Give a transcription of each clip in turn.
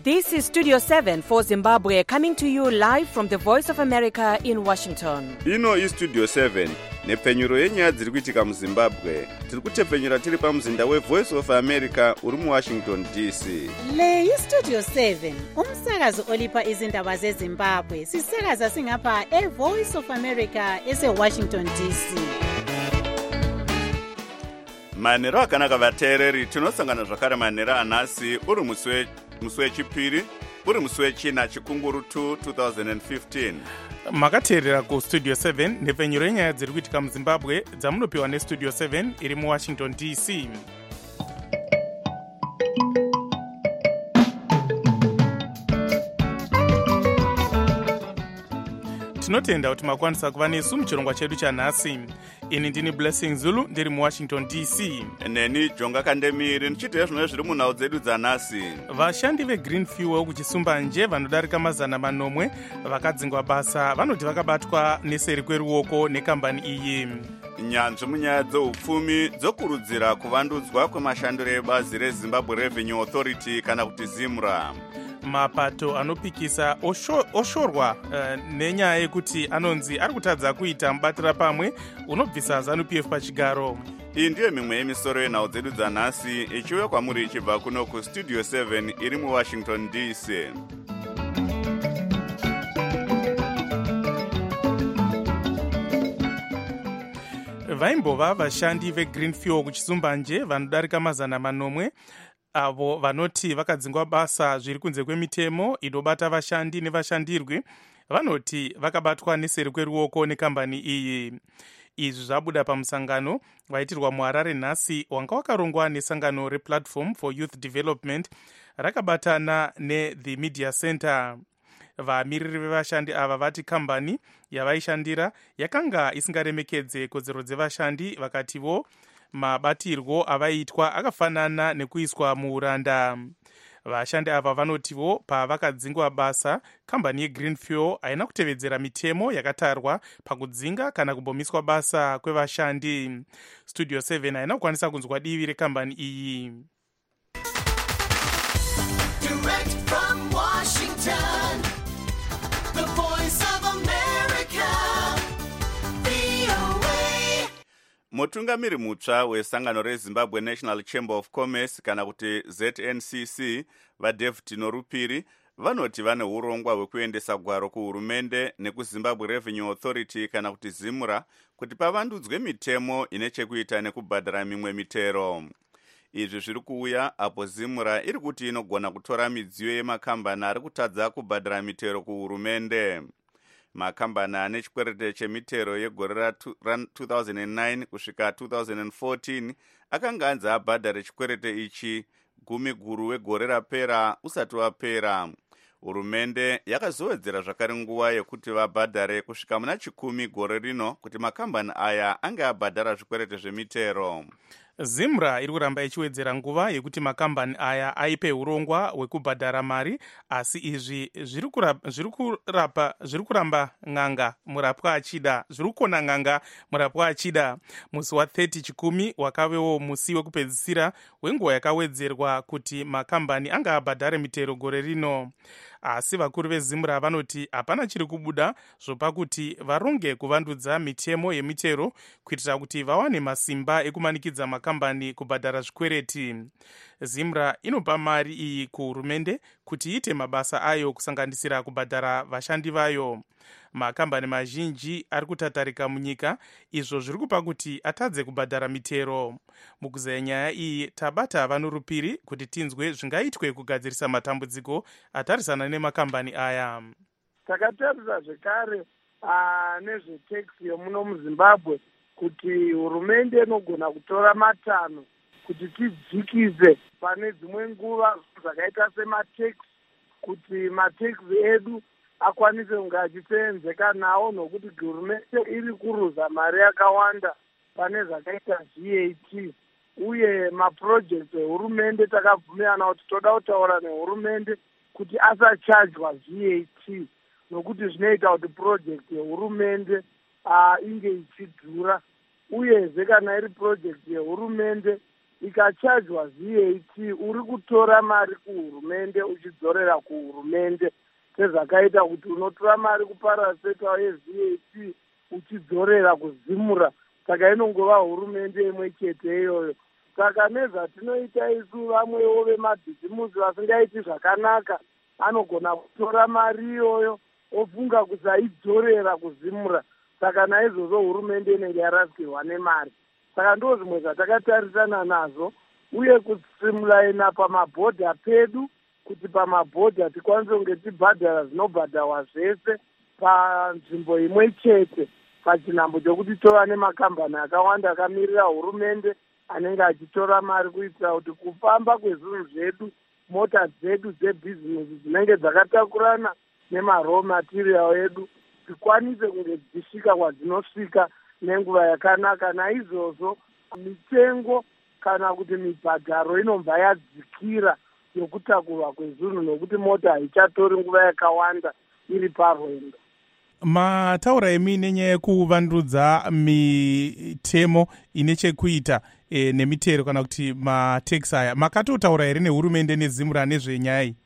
This is Studio 7 for Zimbabwe, coming to you live from the Voice of America in Washington. Ino iStudio 7 nepfenyuro yenyaya dziri kuitika muZimbabwe. Tiri kutepfenyura tiri pamuzinda weVoice of America uri muWashington DC. Le iStudio 7 umsakazo olipa izindaba zeZimbabwe. Sisakaza singapha eVoice of America eseWashington DC. Manero akanaka vateereri, tinosangana zvakare manero anhasi uri musi wechipiri, uri musi wechina chikungurutu 2015. makateerera kustudio 7 nepfenyuro yenyaya dziri kuitika muZimbabwe dzamunopiwa nestudio 7 iri muWashington DC. tinotenda kuti makwanisa kuva nesu muchirongwa chedu chanhasi. Ini ndini Blessing Zulu ndiri muWashington DC. Neni Jonga Kandemiri ndichiteya zvimwe zviri munhau dzedu dzanhasi. Vashandi veGreen Fuel kuchisumbanje vanodarika 900 vakadzingwa basa vanoti vakabatwa neseri kweruoko nekambani iyi. Nyanzvi munyaya dzeupfumi dzokurudzira kuvandudzwa kwemashandiro ebazi reZimbabwe Revenue Authority kana kuti ZIMRA. Mapato anopikisa oshorwa nenyaya yekuti anonzi ari kutadza kuita mubatira pamwe unobvisa ZANU-PF pachigaro. Iyi ndiyo mimwe yemisoro yenhau dzedu dzanhasi ichiuya kwamuri ichibva kuno kustudio 7 iri muWashington DC. Vaimbova vashandi veGreen Fuel kuchisumbanje vanodarika 900 avo vanoti vakadzingwa basa zviri kunze kwemitemo inobata vashandi nevashandirwi vanoti vakabatwa neseri kweruoko nekambani iyi. Izvi zvabuda pamusangano waitirwa muHarare nhasi wanga wakarongwa nesangano rePlatform for Youth Development rakabatana neThe Media Center. Vamiriri vevashandi ava vati kambani yavaishandira yakanga isingaremekedze kodzero dzevashandi, vakativo mabatirwo avaitwa akafanana nekuiswa muuranda. Vashandi ava vanotivo pavakadzingwa basa kambani yeGreen Fuel haina kutevedzera mitemo yakatarwa pakudzinga kana kumbomiswa basa kwevashandi. Studio 7 haina kukwanisa kunzwa divi rekambani iyi. Direct from Washington, the Voice of America, VOA. Mutungamiri mutsva wesangano reZimbabwe National Chamber of Commerce kana kuti ZNCC vaDavid Norupiri vanoti vane urongwa hwekuendesa gwaro kuhurumende nekuZimbabwe Revenue Authority kana kuti ZIMRA kuti pavandudzwe mitemo ine chekuita nekubhadhara mimwe mitero. Izvi zviri kuuya apo ZIMRA iri kuti inogona kutora midziyo yemakambani ari kutadza kubhadhara mitero kuhurumende. Makambani ane chikwerete chemitero yegore ra2009 kusvika 2014 akanga anzi abhadhare chikwerete ichi gumi guru wegore rapera usati wapera. Hurumende yakazowedzera zvakare nguva yekuti vabhadhare kusvika muna 10 gore rino kuti makambani aya ange abhadhara zvikwerete zvemitero. ZIMRA iri kuramba ichiwedzera nguva yekuti makambani aya aipe urongwa hwekubhadhara mari, asi izvi zviri kuramba ng'anga murapwa achida, zviri kukona ng'anga murapwa achida. Musi wa30 chikumi wakavewo musi wekupedzisira wenguva yakawedzerwa kuti makambani anga abhadhare mitero gore rino. Asi vakuru veZIMRA vanoti hapana chiri kubuda zvopa kuti varonge kuvandudza mitemo yemitero kuitira kuti vawane masimba ekumanikidza makambani kubhadhara zvikwereti. ZIMRA inopa mari iyi kuhurumende kuti iite mabasa ayo kusanganisira kubhadhara vashandi vayo. Makambani mazhinji ari kutatarika munyika, izvo zviri kupa kuti atadze kubhadhara mitero. Mukuzaya nyaya iyi tabata vaNorupiri kuti tinzwe zvingaitwe kugadzirisa matambudziko atarisana nemakambani aya. Takatarisa zvekare nezvetaxi yomuno muZimbabwe kuti hurumende inogona kutora matanho kuti tidzikize pane dzimwe nguva zvakaita semataxi, kuti mataxi edu akwanise kunge achisenzeka nawo, nokuti hurumende iri kuruza mari yakawanda pane zvakaita VAT. Uye mapurojekti ehurumende takabvumirana kuti toda kutaura nehurumende kuti asachajwa VAT, nokuti zvinoita kuti purojekti yehurumende inge ichidhura. Uyezve kana iri purojekti yehurumende ikachajwa VAT uri kutora mari kuhurumende uchidzorera kuhurumende, sezvakaita kuti unotora mari kuparasetwa yeVAT uchidzorera kuzimura. Saka inongova hurumende imwe chete iyoyo. Saka nezvatinoita isu vamwewo vemabhizimusi vasingaiti zvakanaka anogona kutora mari iyoyo ofunga kusaidzorera kuzimura. Saka naizvozvo hurumende inenge yarasikirwa nemari. Saka ndo zvimwe zvatakatarisana nazvo, uye kustreamlina pamabhodha pedu, kuti pamabhodha tikwanise kunge tibhadhara zvinobhadharwa zvese panzvimbo imwe chete, pachinhambo chokuti tova nemakambani akawanda akamirira hurumende anenge achitora mari kuitira kuti kufamba kwezvinhu zvedu, mota dzedu dzebhizinesi dzinenge dzakatakurana nemaraw material edu dzikwanise kunge dzisvika kwadzinosvika nenguva yakanaka. Naizvozvo mitengo kana kuti mibhadharo inobva yadzikira yokutakurwa kwezvinhu, nokuti mota haichatori nguva yakawanda iri parwendo. Mataura emi nenyaya yekuvandudza mitemo ine chekuita nemitero kana kuti matax aya, makatotaura here nehurumende nezimura nezvenyaya iyi?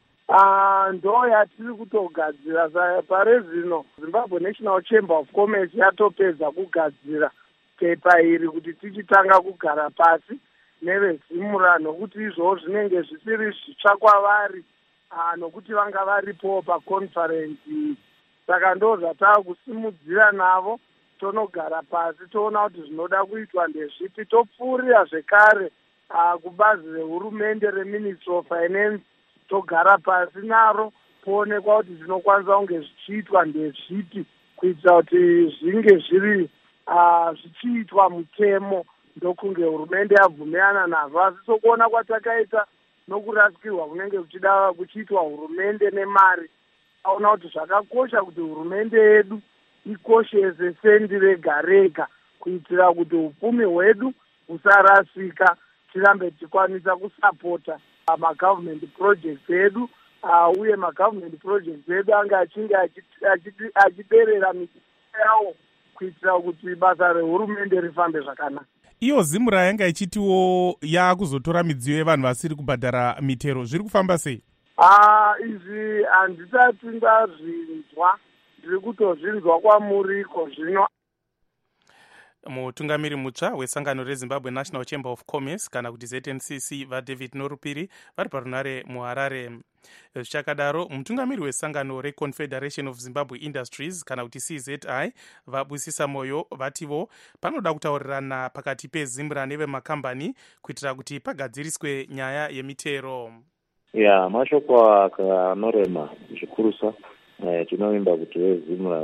Ndo yatiri kutogadzira. Pare zvino Zimbabwe National Chamber of Commerce yatopedza kugadzira pepa iri kuti tichitanga kugara pasi nevezimura, nokuti izvozvo zvinenge zvisiri zvitsva kwavari, nokuti vanga varipo paconference. Saka ndo zvatava kusimudzira navo, tonogara pasi toona kuti zvinoda kuitwa ndezvipi. Topfuurira zvekare kubazi rehurumende reMinistry of Finance, togara pasi naro poonekwa kuti zvinokwanisa kunge zvichiitwa ndezvipi kuitira kuti zvinge zviri zvichiitwa mutemo, ndokunge hurumende yabvumirana nazvo. Asi sokuona kwatakaita nokurasikirwa kunenge kuchida kuchiitwa hurumende nemari, aona kuti zvakakosha kuti hurumende yedu ikoshese sendi rega rega kuitira kuti upfumi hwedu husarasika, tirambe tichikwanisa kusapota magovernment projects edu, uye magovernment projects edu ange achinge achiberera midziyo yawo kuitira kuti basa rehurumende rifambe zvakanaka. Iyo zimura yanga ichitiwo yakuzotora midziyo yevanhu vasiri kubhadhara mitero, zviri kufamba sei? Izvi handisati ndazvinzwa, ndiri kutozvinzwa kwamuriko zvino. Mutungamiri mutsva wesangano reZimbabwe National Chamber of Commerce kana kuti ZNCC vaDavid Norupiri vari parunare muHarare. Zvichakadaro, mutungamiri wesangano reConfederation of Zimbabwe Industries kana kuti CZI vabusisa moyo vativo panoda kutaurirana pakati pezimura nevemakambani kuitira kuti pagadziriswe nyaya yemitero. Mashoko akanorema zvikurusa, tinovimba kuti vezimura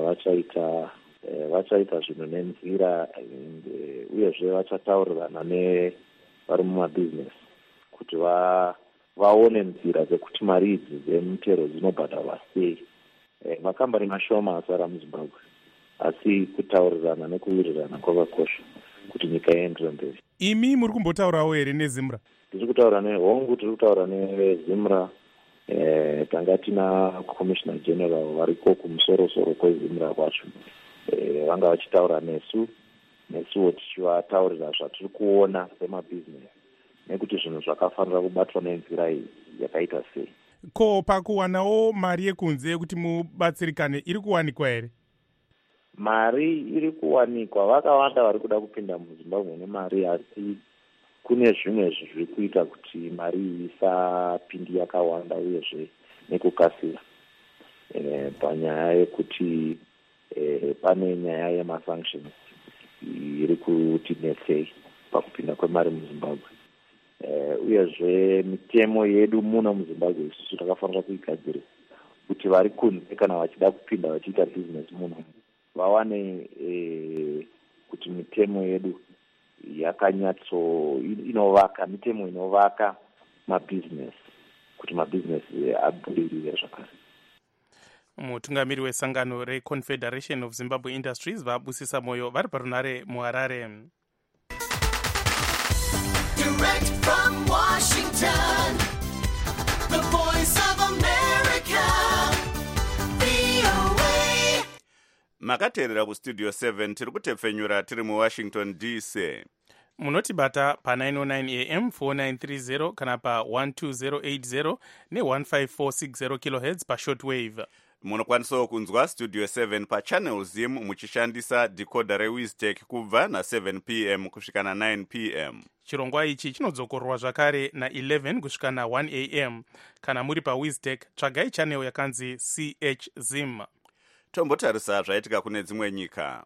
vachaita zvinhu nenzira, uyezve vachataurirana nevari mumabhizinesi kuti vaone nzira dzekuti mari idzi dzemitero dzinobhadharwa sei. Makambani mashoma asara muZimbabwe, asi kutaurirana nekuwirirana kwakakosha kuti nyika iendere mberi. Imi muri kumbotaurawo here nezimura? Tiri kutaura nehongu, tiri kutaura nezimura. Tanga tina Commissioner General variko kumusoro-soro kwezimura kwacho. Vanga vachitaura nesuwo tichivataurira zvatiri kuona semabhizinesi nekuti zvinhu zvakafanira kubatwa nenzira iyi yakaita sei. Ko pakuwanawo mari yekunze yekuti mubatsirikane iri kuwanikwa here? Mari iri kuwanikwa, vakawanda vari kuda kupinda muZimbabwe nemari, asi kune zvimwe zviri kuita kuti mari isapindi yakawanda uyezve nekukasira. Panyaya yekuti pane nyaya yemasanctions iri kuti netsei pakupinda kwemari muZimbabwe. Uyezve mitemo yedu muno muZimbabwe isusu takafanira kuigadzira kuti vari kunze kana vachida kupinda vachiita business muno vawane kuti mitemo yedu inovaka, mitemo inovaka mabusiness, kuti mabusiness abudirire zvakare. Mutungamiri wesangano reConfederation of Zimbabwe Industries vabusisa moyo vari parunare muHarare. Direct from Washington, the voice of America, VOA. Makateerera kustudio 7 tiri kutepfenyura tiri muWashington DC. munotibata pa909 am 4930 kana pa12080 ne15460 khz pashortwave. munokwanisawo kunzwa studio 7 pachannel zim muchishandisa decoder reWiztech kubva na7 pm kusvika na9 pm. chirongwa ichi chinodzokorwa zvakare na11 kusvika na1 am. kana muri paWiztech tsvagai channel yakanzi ch zim. tombotarisa zvaitika kune dzimwe nyika.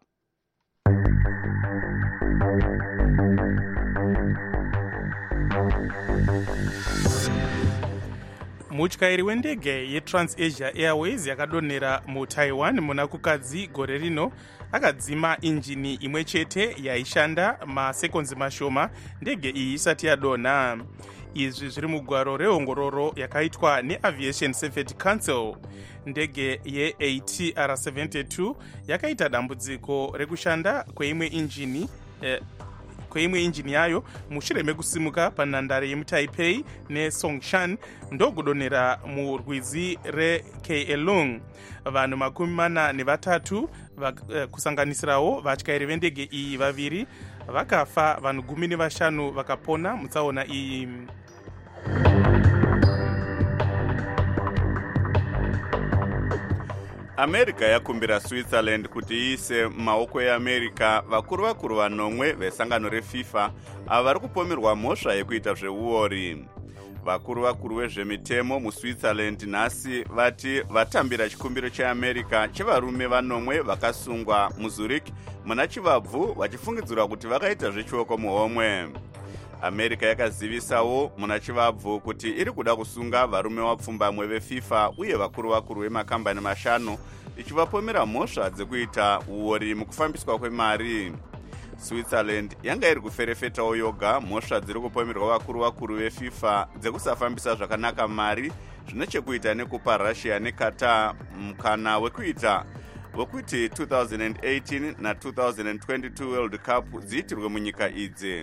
mutyairi wendege yeTransasia Airways yakadonhera muTaiwan muna kukadzi gore rino akadzima injini imwe chete yaishanda masekonzi mashoma ndege iyi isati yadonha. izvi zviri mugwaro reongororo yakaitwa neAviation Safety Council. ndege yeATR-72 yakaita dambudziko rekushanda kweimwe injini yayo mushure mekusimuka panhandare yemuTaipei neSongshan ndokudonhera murwizi reKelung. vanhu 43 kusanganisirawo vatyairi vendege iyi vaviri vakafa, vanhu 15 vakapona mutsaona iyi. america yakumbira switzerland kuti iise maoko eamerica vakuru vanomwe vesangano refifa ava vari kupomerwa mhosva yekuita zveuori. vakuru vezvemitemo muswitzerland nhasi vati vatambira chikumbiro cheamerica chevarume vanomwe vakasungwa muzurich muna chivabvu vachifungidzirwa kuti vakaita zvechioko muhomwe. america yakazivisawo muna chivabvu kuti iri kuda kusunga varume vapfumbamwe vefifa uye vakuru vemakambani 5 ichivapomera mhosva dzekuita uori mukufambiswa kwemari. switzerland yanga iri kuferefetawo yoga mhosva dziri kupomerwa vakuru vefifa dzekusafambisa zvakanaka mari zvine chekuita nekupa russia neqatar mukana wekuti 2018 na2022 world cup dziitirwe munyika idzi.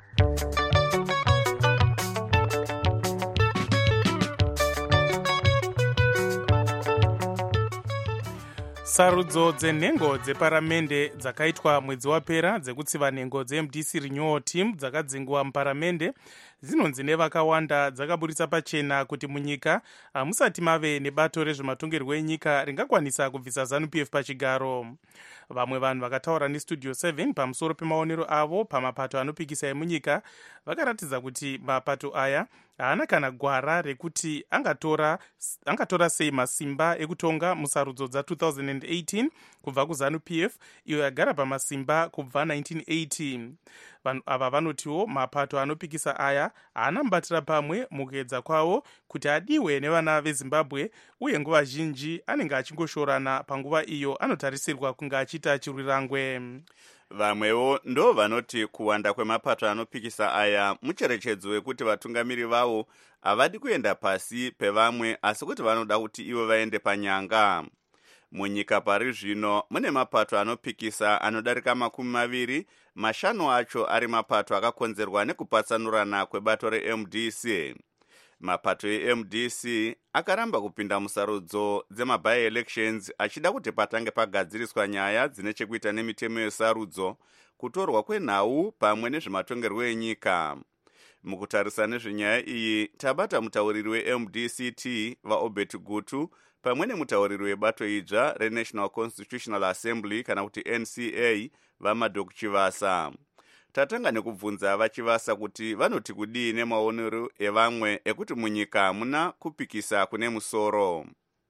sarudzo dzenhengo dzeparamende dzakaitwa mwedzi wapera dzekutsiva nhengo dzeMDC renewal team dzakadzingwa muparamende dzinonzi nevakawanda dzakaburitsa pachena kuti munyika hamusati mave nebato rezvematongerwo enyika ringakwanisa kubvisa ZANU-PF pachigaro. vamwe vanhu vakataura nestudio 7 pamusoro pemaonero avo pamapato anopikisa emunyika vakaratidza kuti mapato aya haana kana gwara rekuti angatora sei masimba ekutonga musarudzo dza2018 kubva kuZANU-PF iyo yagara pamasimba kubva 1980. vanhu ava vanotiwo mapato anopikisa aya haana mubatira pamwe mukuedza kwawo kuti adiwe nevana veZimbabwe uye nguva zhinji anenge achingoshorana panguva iyo anotarisirwa kunge achiita chirwirangwe. vamwewo ndo vanoti kuwanda kwemapato anopikisa aya mucherechedzo wekuti vatungamiri vavo havadi kuenda pasi pevamwe asi kuti vanoda kuti ivo vaende panyanga. munyika pari zvino mune mapato anopikisa anodarika 20, 5 acho ari mapato akakonzerwa nekupatsanurana kwebato reMDC. mapato eMDC akaramba kupinda musarudzo dzemabi-elections achida kuti patange pagadziriswa nyaya dzine chekuita nemitemo yesarudzo, kutorwa kwenhau pamwe nezvematongerwo enyika. mukutarisa nezvenyaya iyi tabata mutauriri weMDCT vaObert Gutu pamwe nemutauriri webato idzva reNational Constitutional Assembly kana kuti NCA vaMadok Chivasa. tatanga nekubvunza vachivasa kuti vanoti kudii nemaonero evamwe ekuti munyika muna kupikisa kune musoro.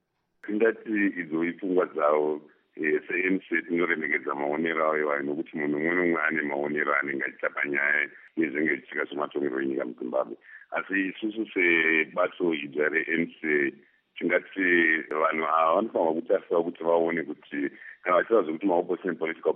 Ndati idzo ipfungwa dzavo seMC tinoremekedza maonero avo evanhu nokuti munhu umwe nomwe ane maonero anenge achiita panyaya yezvinenge zvichiitika zvematongerwo enyika muZimbabwe. asi isusu sebato idzva reNCA tingati vanhu ava vanofanirwa kutarisa kuti vaone kuti kana vachivaza kuti maopposition political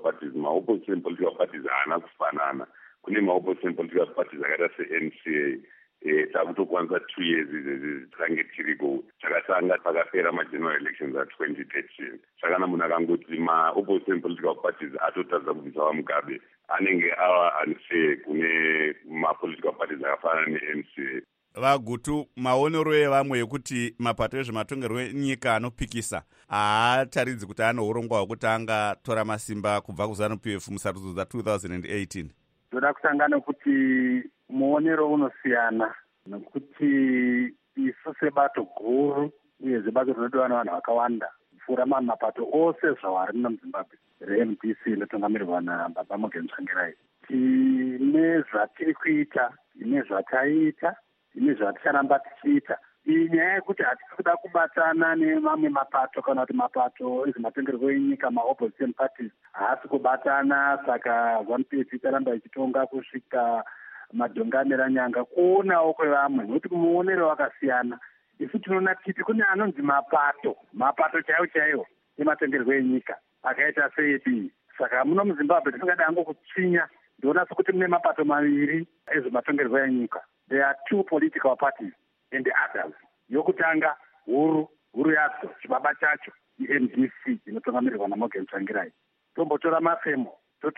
parties haana kufanana. kune maopposition political parties akaita seNCA takutokwanisa 2 years izvezvi tikange tiriko takatanga pakapera mageneral elections a2013. sakana munhu akangoti maopposition political parties atotadza kubvisa vaMugabe anenge ava unfair kune mapolitical parties akafanana neNCA. vaGutu, maonero evamwe ekuti mapato ezvematongerwo enyika anopikisa haataridzi kuti ano urongwa hwekuti angatora masimba kubva kuZANU-PF musarudzo dza2018. ndoda kutanga nekuti muonero unosiyana, nekuti isu sebato guru uyezve bato rinodiwa nevanhu vakawanda kupfuura mamwe mapato ose zvawari muno muzimbabwe reMDC inotungamirirwa nababa Morgan Tsvangirai, tine zvatiri kuita, ine zvataita, ine zvaticharamba tichiita. Iyi nyaya yekuti hatisi kuda kubatana nemamwe mapato kana kuti mapato ezvematongerwo enyika, maopposition parties haasi kubatana, saka ZANU-PF icharamba ichitonga kusvika madhongamera nyanga kuonawo kwevamwe, nokuti muonero wakasiyana. Isu tinoona titi kune anonzi mapato chaiwo chaiwo ematongerwo enyika akaita seepi. Saka muno muZimbabwe tisingada hango kutsvinya, ndinoona sekuti mune mapato maviri ezvematongerwo enyika. There are two political parties and the others. Yokutanga huru yacho chibaba chacho iMDC inotungamirirwa naMorgan Tsvangirai. Tombotora mafemo,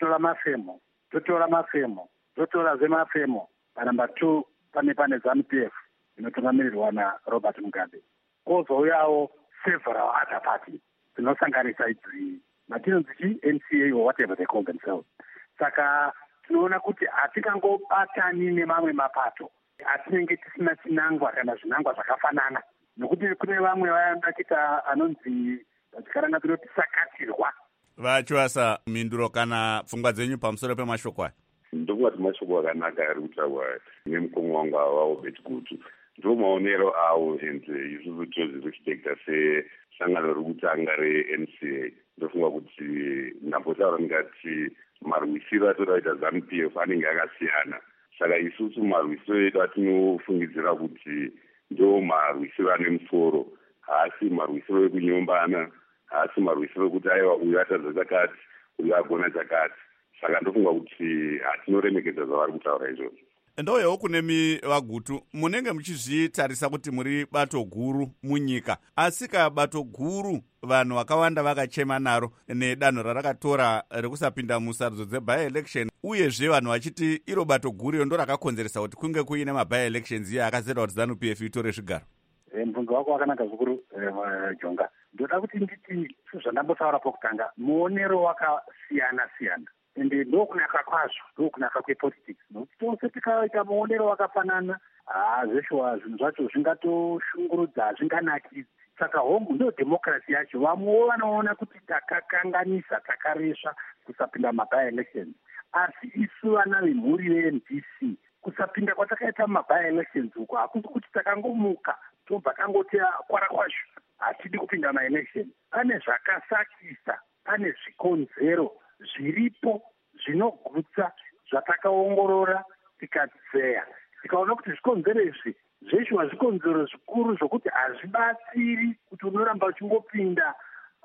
totorazve mafemo. Panamba 2 pane ZANU-PF inotungamirirwa naRobert Mugabe. Kozouyawo several other parties dzinosanganisa idzi matinonzi NCA or whatever they call themselves. Saka tinoona kuti hatikangobatani nemamwe mapato, hatinenge tisina chinangwa kana zvinangwa zvakafanana, nokuti kune vamwe vayanda kuita anonzi vachikaranga tinoti sakatirwa. Vachwasa mhinduro kana pfungwa dzenyu pamusoro pemashoko aya? Ndokungati mashoko akanaka ari kutaurwa nemukomo wangu waObert Gutu. Ndo maonero awo ende isusu tozviri kuchitekta sesangano riri kutanga reNCA. Ndofunga kuti ndambotaura ndikati marwisiro atodaita ZANU-PF anenge akasiyana. Saka isusu marwisiro edu atinofungidzira kuti ndo marwisiro ane musoro, haasi marwisiro ekunyombana, haasi marwisiro ekuti aiwa uyu atadza chakati, uyu agona chakati. Saka ndofunga kuti hatinoremekedza zvavari kutaura izvozvo. Ndoyewo kunemi vaGutu, munenge muchizvitarisa kuti muri bato guru munyika, asi bato guru vanhu vakawanda vakachema naro nedanho rarakatora rekusapinda musarudzo dzebi-election, uyezve vanhu vachiti iro bato guru iro ndo rakakonzeresa kuti kunge kuine mabi-elections iye akazera kuti ZANU-PF itore zvigaro. Mubvunzo wako wakanaka zvikuru Jonga. Ndoda kuti nditi zvandambotaura pokutanga, muonero wakasiyana-siyana. Ende ndokunaka kwazvo, ndokunaka kwepolitics. Nokuti tose tikaita muonero wakafanana, zveshuwa zvinhu zvacho zvingatoshungurudza, zvinganakidzi. Saka hongu ndo democracy yacho. Vamwewo vanoona kuti takakanganisa, takaresha kusapinda mabi-elections. Asi isu vana vemhuri veMDC, kusapinda kwatakaita mabi-elections uko hakusi kuti takangomuka tobva tangoti kwara kwazvo hatidi kupinda ma-election. Pane zvakasakisa, pane zvikonzero zviripo zvinogutsa zvatakaongorora tikatseya, tikaona kuti zvikonzero izvi zveshuwa zvikonzero zvikuru zvokuti hazvibatsiri kuti unoramba uchingopinda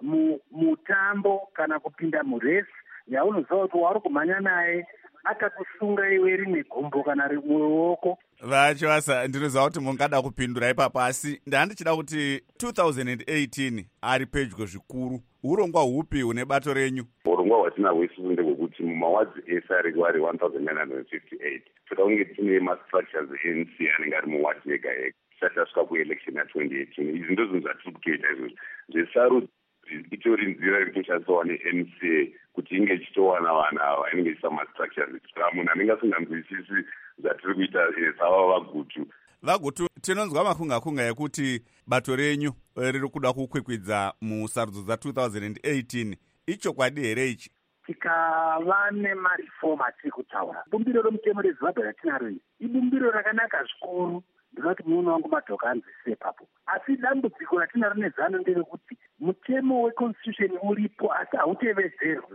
mutambo kana kupinda muresi yaunoziva kuti wauri kumhanya naye akakusunga iwe rimwe gumbo kana rimwe ruoko. Vachwasa, ndinoziva kuti mungada kupindura ipapo, asi ndandichida kuti 2018 ari pedyo zvikuru. Urongwa hupi une bato renyu? Urongwa hwatinahwo isusu ndehwekuti mumawadzi ese ariko ari 1958 toda kunge tine mastructures ANC anenge ari muwadzi yega yega tisati tasvika kuelection ya2018. Izvi ndo zvinhu zvatiri kutoita izvozvo zvesarudzo itori nzira iri kutoshandiswa neNCA kuti inge ichitowana vanhu ava inenge ichisa mastructures. Saka munhu anenge asinganzwisisi zvatiri kuita sava vaGutu. VaGutu, tinonzwa makunga ekuti bato renyu riri kuda kukwikwidza musarudzo dza2018. Ichokwadi here ichi? Tikava nemareform atiri kutaura. Bumbiro romutemo reZimbabwe ratinaro iri ibumbiro rakanaka zvikuru. Ndinoti munhu wangu madhoka anzwisise ipapo. Asi dambudziko ratinaro neZANU nderekuti mutemo weconstitution uripo asi hautevedzerwi.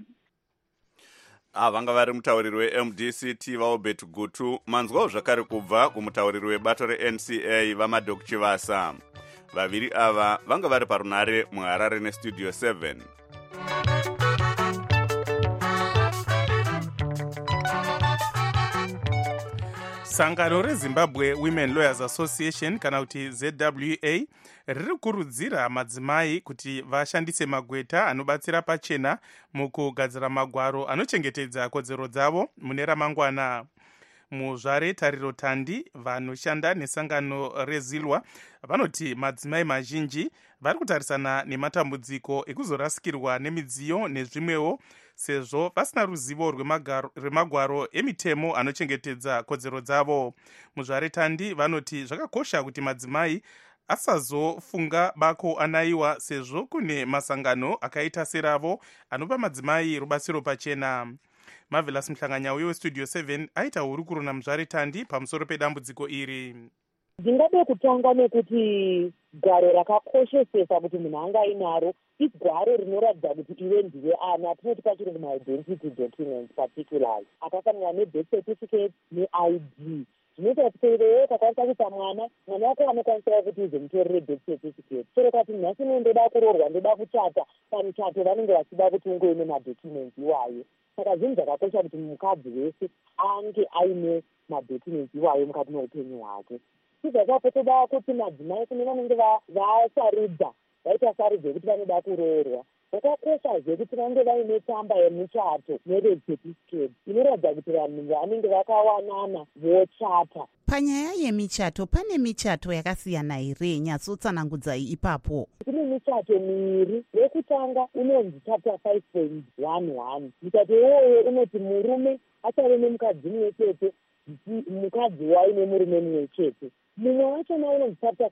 Vanga vari mutauriri weMDC vaObert Gutu. Manzwawo zvakare kubva kumutauriri webato reNCA vaMadok Chivasa. Vaviri ava vanga vari parunare muHarare neStudio 7. Sangano reZimbabwe Women Lawyers Association kana kuti ZWA riri kurudzira madzimai kuti vashandise magweta anobatsira pachena mukugadzira magwaro anochengetedza kodzero dzavo mune ramangwana. Muzvare Tariro Tandi vanoshanda nesangano reZilwa vanoti madzimai mazhinji vari kutarisana nematambudziko ekuzorasikirwa nemidziyo nezvimwewo sezvo vasina ruzivo rwemagwaro emitemo anochengetedza kodzero dzavo. Muzvaretandi vanoti zvakakosha kuti madzimai asazofunga bako anaiwa, sezvo kune masangano akaita seravo anopa madzimai rubatsiro pachena. Marvelous Mhlanganyauye westudio 7 aita hurukuro namuzvaretandi pamusoro pedambudziko iri. Ndingade kutanga nekuti gwaro rakakoshesesa kuti munhu anga ainaro igwaro rinoratidza kuti iwe ndiwe ana, tinoti pachirungu ma-identity documents particularly, akafanana ne-birth certificate ne-ID. Zvinoita kuti iwewe kakwanisa kuita mwana wako anokwanisa kuti uzomutorere birth certificate. Chero kati nhasi ndoda kuroorwa, ndoda kuchata, pamuchato vanenge vachida kuti unge une madocuments iwayo. Saka zvinhu zvakakosha kuti mukadzi wese ange aine madocuments iwayo mukati meupenyu hwake. Zvakapo toda kuti madzimai kune vanenge vasarudza, vaita sarudzo yekuti vanoda kuroorwa, zvakakosha kuti vange vaine tsamba yemuchato marriage certificate inoratidza kuti vanhu vanenge vakawanana vochata. Panyaya yemichato, pane michato yakasiyana here? Nyatsotsanangudzai ipapo. Kune michato miviri. Yekutanga unonzi chapter 5.11. Michato iyoyo unoti murume achave nemukadzi mumwe chete, mukadzi waine murume mumwe chete. Mumwe wachona unonzi chapter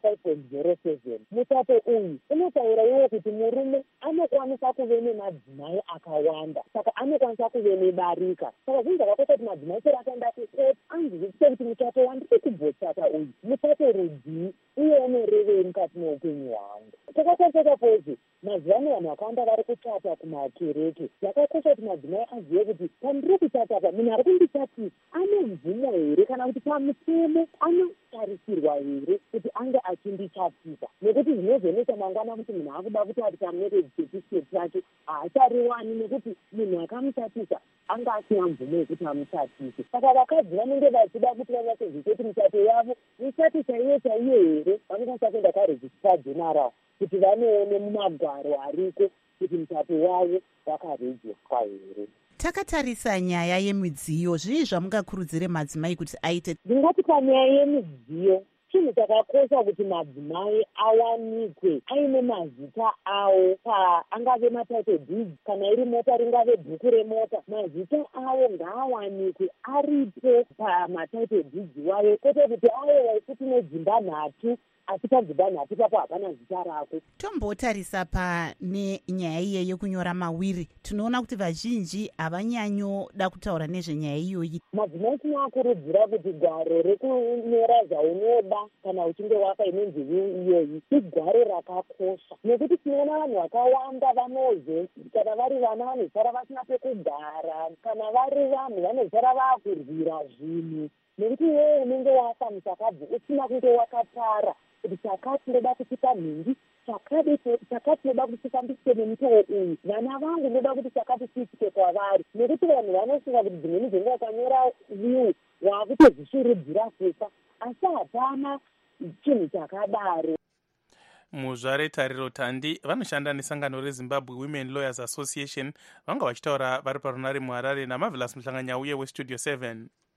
5.07. Muchato uyu unotaura iwo kuti murume anokwanisa kuve nemadzimai akawanda, saka anokwanisa kuve nebarika. Saka zvinhu zvakakosha kuti madzimai chero akaenda kucourt anzwisise kuti muchato wandiri kumbochata uyu muchato rudzii uye unorevei mukati meupenyu hwangu. Takakosha pozve mazuva ano vanhu vakawanda vari kuchata kumakereke. Zvakakosha kuti madzimai azive kuti pandiri kuchata pa munhu ari kundichatisa ane mvumo here kana kuti pamutemo anotarisirwa here kuti ange achindichatisa, nekuti zvinozonesa mangwana kuti munhu akuda kutarisa marriage certificate yake haachariwani nekuti munhu akamuchatisa anga asina mvumo yekuti amuchatise. Saka vakadzi vanenge vachida kuti vanyatsozviti kuti michato yavo michato chaiyo chaiyo here, vanokwanisa kuenda karegistrar general kuti vanoone mumagwaro ariko kuti muchato wavo wakarejiswa here. Takatarisa nyaya yemidziyo, zvii zvamungakurudzire madzimai kuti aite? Ndingati panyaya yemidziyo chinhu chakakosha kuti madzimai awanikwe aine mazita awo angave matitle deeds, kana iri mota ringave bhuku remota, mazita awo ngaawanikwe aripo pamatitle deeds wayo, kwete kuti ayo waikuti nedzimba nhatu asi padzimba nhatu papo hapana zita rako. Tombotarisa pane nyaya iye yekunyora mawiri. Tinoona kuti vazhinji havanyanyoda kutaura nezvenyaya iyoyi. Madzimai tinoakurudzira kuti gwaro rekunyora zvaunoda kana uchinge wapa inonzi will iyoyi igwaro rakakosha, nekuti tinoona vanhu vakawanda vanoze kana vari vana vanozara vasina pekugara, kana vari vanhu vanozara vaakurwira zvinhu, nekuti iwewe unenge wafa musakadzi usina kunge wakatara kuti chakati ndoda kuchipa mhingi, chakati ndoda kuti chifambisike nemutoo uyu, vana vangu ndoda kuti chakati chiitike kwavari, nekuti vanhu vanofunga kuti dzimweni dzenguva ukanyora will waakutozvishurudzira kufa, asi hapana chinhu chakadaro. Muzvaretariro Tandi vanoshanda nesangano reZimbabwe Women Lawyers Association vanga vachitaura vari parunare muHarare naMarvelous Mhlanganyauye westudio 7.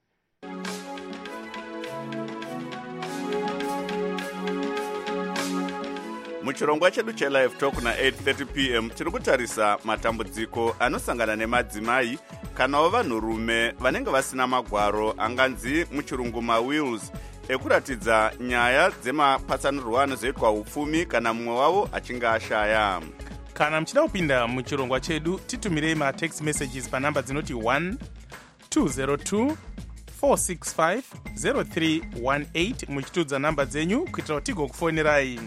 Muchirongwa chedu chelive talk na 8:30 p.m. tiri kutarisa matambudziko anosangana nemadzimai kana vanhurume vanenge vasina magwaro anganzi muchirungu mawills ekuratidza nyaya dzemapatsanurwa anozoitwa upfumi kana mumwe wavo achinge ashaya. Kana muchida kupinda muchirongwa chedu titumirei matext messages panhamba dzinoti 1202 465 0318 muchitudza nhamba dzenyu kuitira kuti tigokufonerai.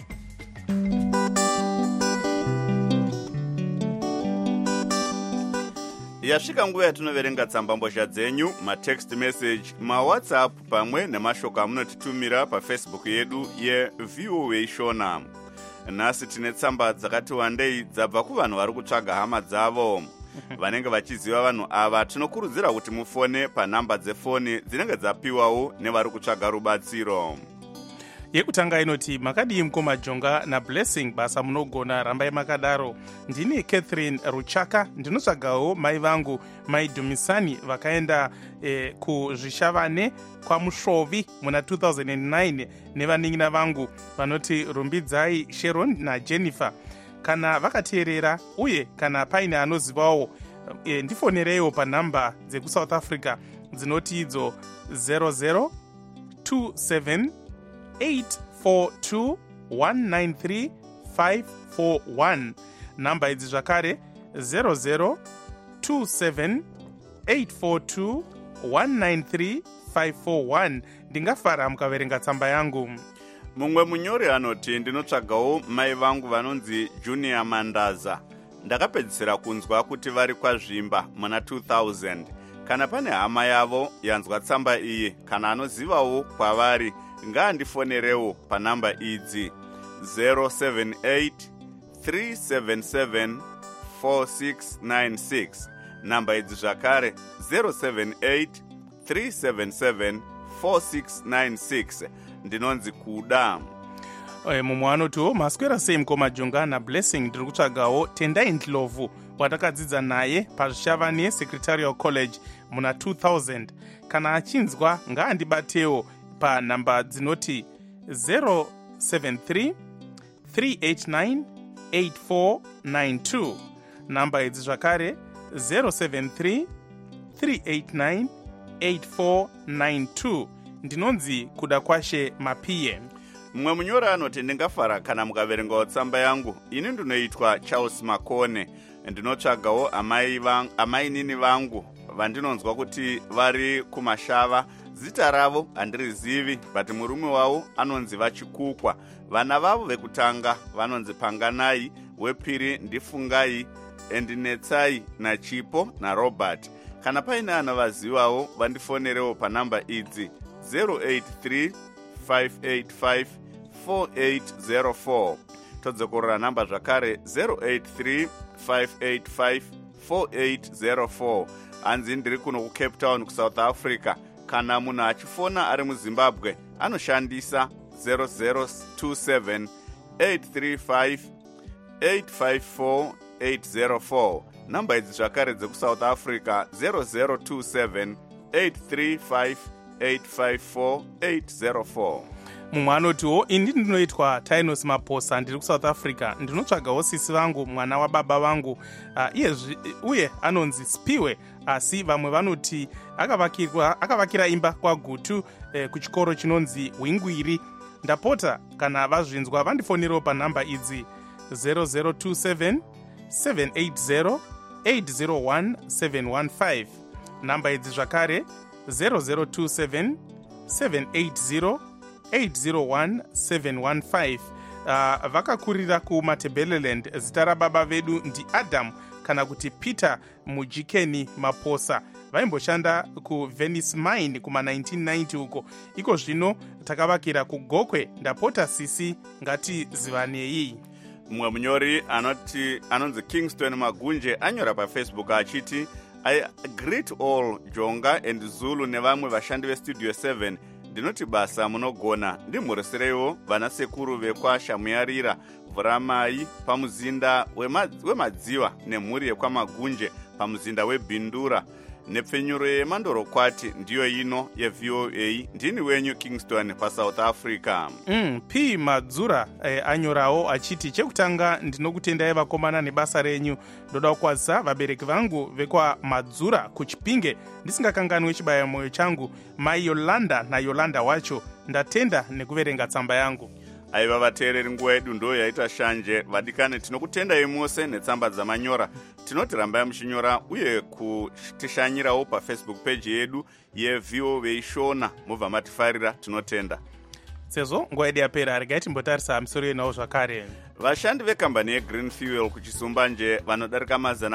Yasvika nguva yatinoverenga tsambambozha dzenyu, matext message, mawhatsapp pamwe nemashoko amunotitumira pafacebook yedu yeVOA Shona. Nhasi tine tsamba dzakati wandei dzabva kuvanhu vari kutsvaga hama dzavo. Vanenge vachiziva vanhu ava tinokurudzira kuti mufone panhamba dzefoni dzinenge dzapiwawo nevari kutsvaga rubatsiro. Yekutanga inoti makadii mukoma Jonga naBlessing, basa munogona, rambai makadaro. Ndini Catherine Ruchaka, ndinotsvagawo mai vangu mai Dumisani vakaenda kuzvishavane kwaMushovi muna 2009 nevaning'ina vangu vanoti rumbidzai Sharon naJennifer. Kana vakateerera uye kana paine anozivawo ndifonerewo panhamba dzekusouth africa dzinoti idzo 0027842193541. nhamba idzi zvakare 0027842193541. ndingafara mukaverenga tsamba yangu. mumwe munyori anoti ndinotsvagawo mai vangu vanonzi junior mandaza. ndakapedzisira kunzwa kuti vari kwazvimba muna 2000. kana pane hama yavo yanzwa tsamba iyi kana anozivawo kwavari ngaandifonerewo panhamba idzi 078-377-4696. nhamba idzi zvakare 078-377-4696. ndinonzi kuda. mumwe anotiwo maswera sei mukoma jonga nablessing. ndiri kutsvagawo tendai ndlovu watakadzidza naye pazvishavani secretarial college muna 2000. kana achinzwa ngaandibatewo panhamba dzinoti 073-389-8492. nhamba idzi zvakare 073-389-8492. ndinonzi kuda kwashe mapiye. mumwe munyori anoti ndingafara kana mukaverengawo tsamba yangu. ini ndinoitwa Charles Makone. ndinotsvagawo amainini vangu vandinonzwa kuti vari kumashava. zita ravo handirizivi but murume wavo anonzi Vachikukwa. vana vavo vekutanga vanonzi Panganai, wepiri ndifungai, endinetsai nachipo naRobert. kana paine anovazivawo vandifonerewo panhamba idzi 083-585-4804. todzokorora nhamba zvakare 083-585-4804. hanzi ndiri kuno kucape town kusouth africa. kana munhu achifona ari muzimbabwe anoshandisa 0027-835-854-804. nhamba idzi zvakare dzekusouth africa 0027-835-854-804. mumwe anotiwo ini ndinoitwa Tainos Maposa. ndiri kusouth africa. ndinotsvagawo sisi vangu mwana wababa vangu uye anonzi Spiwe, asi vamwe vanoti akavakira imba kwagutu kuchikoro chinonzi Wingwiri. ndapota kana vazvinzwa vandifonerewo panhamba idzi 0027-780-801-715. nhamba idzi zvakare 0027-780-801-715. vakakurira kumatebeleland. zita rababa vedu ndiAdam kana kuti Peter Mujikeni Maposa. vaimboshanda kuVenice Mine kuma1990 uko. iko zvino takavakira kugokwe. ndapota sisi ngatizivanei. mumwe munyori anonzi Kingston Magunje anyora pafacebook achiti I greet all Jonga and Zulu nevamwe vashandi vestudio 7. ndinoti basa munogona. ndimhurisereiwo vana sekuru vekwashamuyarira Vuramai pamuzinda wemadziva nemhuri yekwamagunje pamuzinda webhindura. nepfenyuro yemandorokwati ndiyo ino yeVOA. ndini wenyu Kingston pasouth africa. P Madzura anyorawo achiti chekutanga ndinokutendai vakomana nebasa renyu. ndoda kukwazisa vabereki vangu vekwa Madzura kuchipinge ndisingakanganwe chibayo moyo changu, mai Yolanda naYolanda wacho. ndatenda nekuverenga tsamba yangu. aiva vateereri, nguva yedu ndo yaita shanje. vadikani tinokutendai mose netsamba dzamanyora. tinoti rambai muchinyora uye kutishanyirawo pafacebook page yedu yeVOA Shona. mubva matifarira, tinotenda. sezvo nguva yedu yapera, regai timbotarisa misoro yenawo zvakare. vashandi vekambani yeGreen Fuel kuchisumbanje vanodarika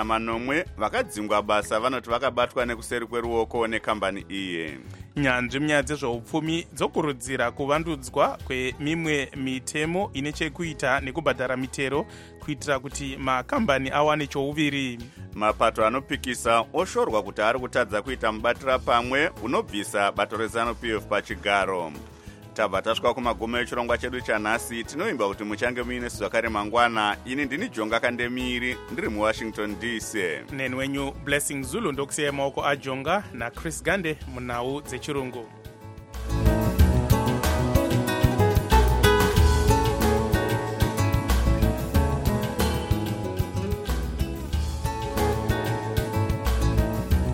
400 vakadzingwa basa vanoti vakabatwa nekuseri kweruoko nekambani iyi. nyanzvi munyaya dzezveupfumi dzokurudzira kuvandudzwa kwemimwe mitemo ine chekuita nekubhadhara mitero kuitira kuti makambani awane chouviri. mapato anopikisa oshorwa kuti ari kutadza kuita mubatira pamwe unobvisa bato reZANU-PF pachigaro. tabva tasvika kumagumo echirongwa chedu chanhasi. tinoimba kuti muchange muine zvakare mangwana. ini ndini Jonga Kandemiri ndiri muWashington DC. neni wenyu Blessing Zulu ndokusiyai maoko aJonga naChris Gande munhau dzechirungu.